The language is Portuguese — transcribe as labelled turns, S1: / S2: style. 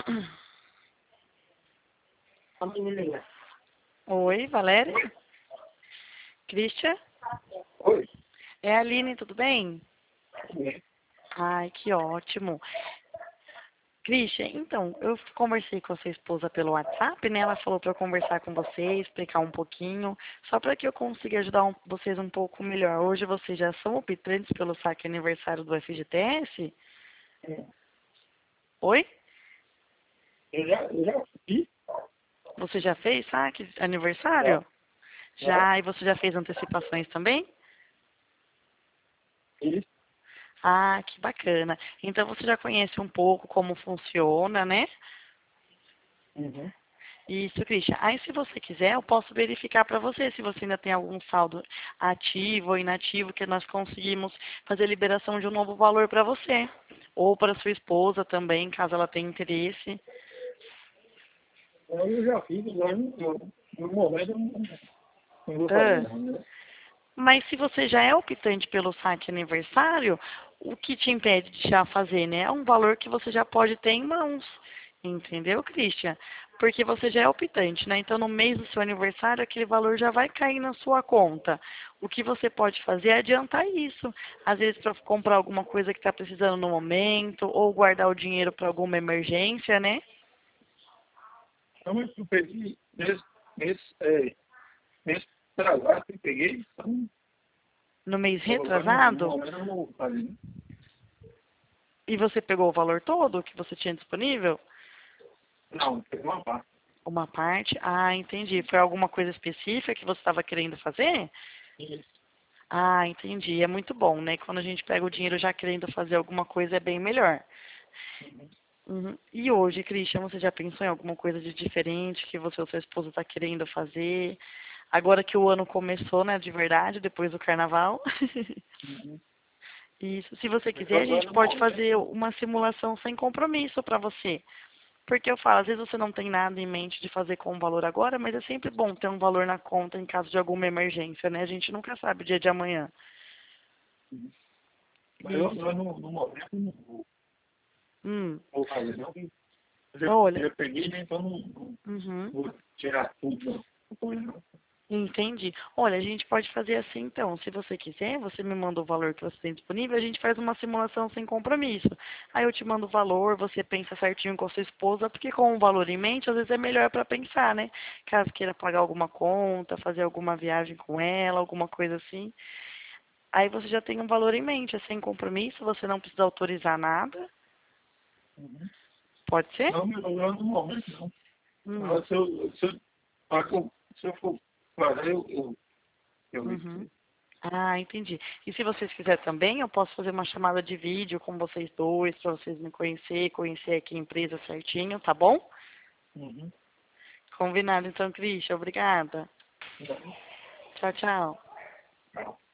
S1: Oi, Valéria? Christian?
S2: Oi.
S1: É a Aline, tudo bem?
S2: É.
S1: Ai, que ótimo. Christian, então, eu conversei com a sua esposa pelo WhatsApp, né? Ela falou para eu conversar com você, explicar um pouquinho, só para que eu consiga ajudar vocês um pouco melhor. Hoje vocês já são optantes pelo saque aniversário do FGTS? Oi?
S2: Eu já fiz.
S1: Você já fez saque
S2: Já.
S1: aniversário?
S2: Já.
S1: Já, e você já fez antecipações também?
S2: Fiz.
S1: Ah, que bacana. Então você já conhece um pouco como funciona, né?
S2: Uhum.
S1: Isso, Christian. Aí, se você quiser, eu posso verificar para você se você ainda tem algum saldo ativo ou inativo que nós conseguimos fazer liberação de um novo valor para você. Ou para sua esposa também, caso ela tenha interesse.
S2: Eu já fiz, mas no momento eu não vou fazer
S1: Ah,
S2: não, né?
S1: mas se você já é optante pelo saque aniversário, o que te impede de já fazer, né? É um valor que você já pode ter em mãos. Entendeu, Christian? Porque você já é optante, né? Então, no mês do seu aniversário, aquele valor já vai cair na sua conta. O que você pode fazer é adiantar isso. Às vezes, para comprar alguma coisa que está precisando no momento, ou guardar o dinheiro para alguma emergência, né?
S2: Então eu peguei nesse trabalho que eu peguei, então
S1: No mês
S2: no
S1: retrasado.
S2: momento eu não vou fazer, né?
S1: E você pegou o valor todo que você tinha disponível?
S2: Não, peguei uma parte.
S1: Uma parte? Ah, entendi. Foi alguma coisa específica que você estava querendo fazer?
S2: Isso.
S1: Ah, entendi. É muito bom, né? Quando a gente pega o dinheiro já querendo fazer alguma coisa, é bem melhor.
S2: Uhum.
S1: Uhum. E hoje, Christian, você já pensou em alguma coisa de diferente que você ou sua esposa está querendo fazer? Agora que o ano começou, né, de verdade, depois do carnaval.
S2: Uhum.
S1: Isso. Se você
S2: Mas
S1: quiser, a
S2: agora
S1: gente
S2: no
S1: pode
S2: momento,
S1: fazer uma simulação sem compromisso para você. Porque eu falo, às vezes você não tem nada em mente de fazer com o valor agora, mas é sempre bom ter um valor na conta em caso de alguma emergência, né? A gente nunca sabe o dia de amanhã.
S2: mas
S1: Isso.
S2: no momento eu não
S1: Hum.
S2: vou fazer não, porque
S1: Olha.
S2: eu já peguei, né? Então não
S1: Uhum.
S2: vou tirar tudo, não. Não ponho, não.
S1: Entendi. Olha, a gente pode fazer assim então. Se você quiser, você me manda o valor que você tem disponível, a gente faz uma simulação sem compromisso. Aí eu te mando o valor, você pensa certinho com a sua esposa, porque com o valor em mente, às vezes é melhor para pensar, né? Caso queira pagar alguma conta, fazer alguma viagem com ela, alguma coisa assim. Aí você já tem um valor em mente, é sem compromisso, você não precisa autorizar nada.
S2: Uhum.
S1: Pode ser?
S2: Não, eu no momento não.
S1: Hum.
S2: Mas se eu for fazer, eu ligo pra
S1: Uhum.
S2: você.
S1: Ah, entendi. E se vocês quiserem também, eu posso fazer uma chamada de vídeo com vocês dois, para vocês me conhecer aqui a empresa certinho, tá bom?
S2: Uhum.
S1: Combinado então, Christian. Obrigada.
S2: Não,
S1: Tchau, tchau.
S2: não.